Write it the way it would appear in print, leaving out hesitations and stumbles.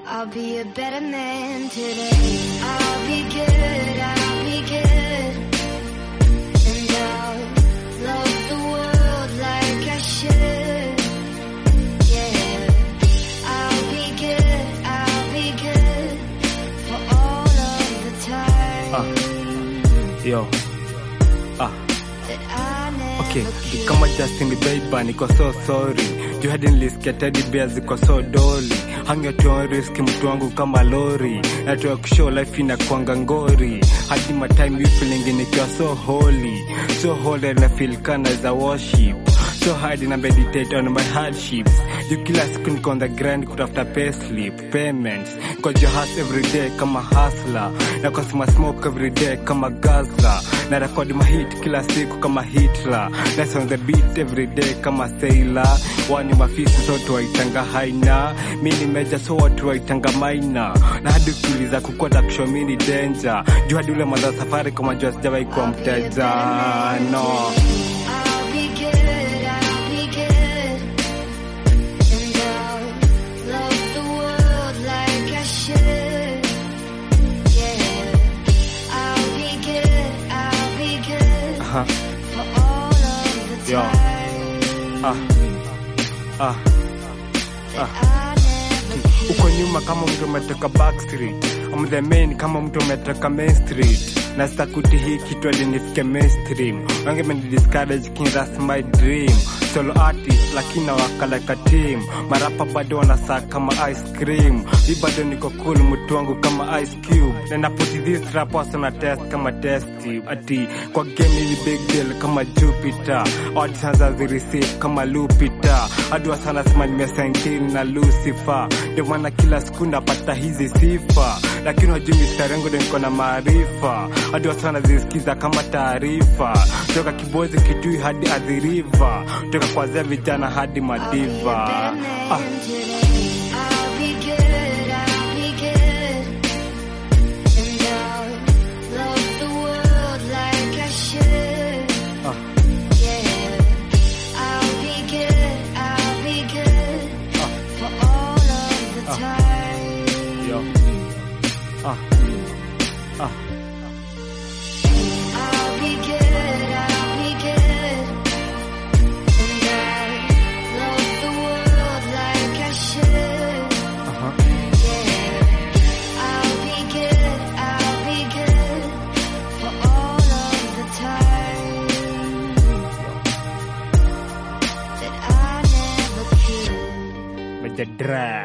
I'll be a better man today. I'll be good, I'll be good. And I'll love the world like I should. Yeah, I'll be good for all of the time. Yo. Okay, kama Justin Bieber niko so sorry. You hadn't listed teddy bears ziko so dolly. Hang your own risk mtu wangu kama lori. Na to show life inakuanga ngori. Hadi my time you feeling nikiwa so holy. So holy and I feel kind as a worship. So hard and I meditate on my hardships. You kila siku niko on the grind kutafuta pay slip, payments. Cause your hustle every day kama hustler. Na cause my smoke every day kama Gaza. Na record my hit kila siku kama Hitler. That's on the beat every day kama sailor. Wani mafisi sote waitanga haina. Mini meja so watu waitanga maina. Na hadi kuuliza kukwata kusho mini danger. Juu hadi ule mada safari kama jua sijawahi kuwa mteja. No. Yo. Uko nyuma kama mtu umetoka backstreet. I'm the main kama mtu umetoka main street. Na sitakuti hii kitu hadi nifike mainstream. Wange meni discourage king that's my dream. Solo artist lakini waka like a team. Marapa bado wanasaa kama ice cream. Mi bado niko cool mtu wangu kama ice cube. Na naputi this rap also na test kama test tube. Ati kwa game ni big deal kama Jupiter. Auditions as receive kama Lupita. Hadi wasana sema nimesankini na Lucifer. Ndio maana kila siku napata hizi sifa. Lakini wajui mistari yangu ndio niko na maarifa. Hadi wasana zisikiza kama taarifa. Toka Kibozi Kitui hadi Adhiriva. Toka kwa zea vijana hadi madiva. The drag.